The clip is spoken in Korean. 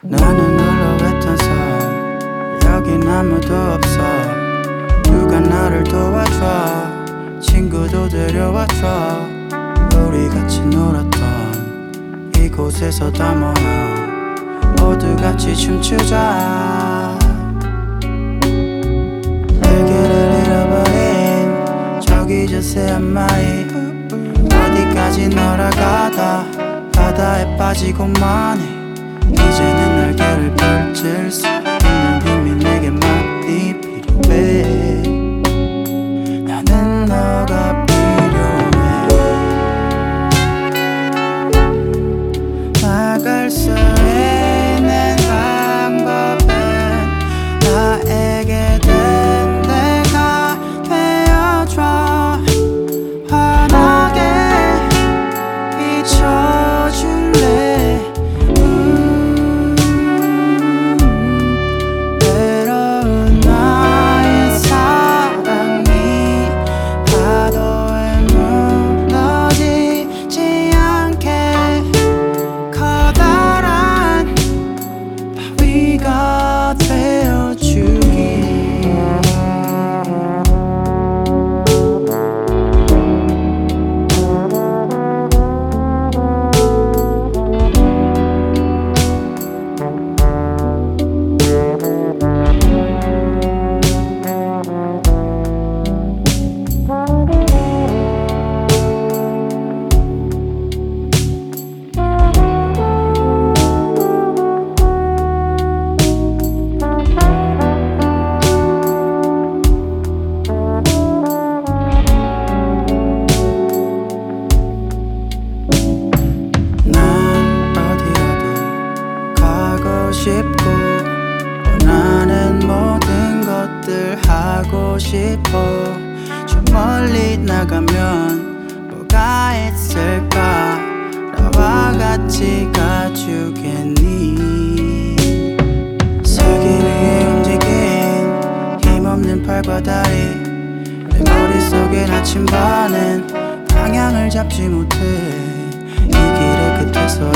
나는 홀로 외딴 섬 여긴 아무도 없어. 누가 나를 도와줘. 친구도 데려와줘. 우리 같이 놀았던 이곳에서 다 모여 모두 같이 춤추자. 날개를 잃어버린 저기 저 새한 마리 어디까지 날아가다 바다에 빠지고만 해. 이제는 날개를 펼칠 수 있는 힘이 내게 많이 필요해. 나는 너가 필요해. 나갈 수 있는 방법은 나에게 된 내가 되어줘. 환하게 비춰줄래. 외로운 나의 사랑이 파도에 무너지지 않게 커다란 바위가 되어주기. 싶고 원하는 모든 것들 하고 싶어. 저 멀리 나가면 뭐가 있을까. 나와 같이 가주겠니. 살기 위해 움직인 힘없는 팔과 다리. 내 머릿속에 나침반은 방향을 잡지 못해. 이 길의 끝에서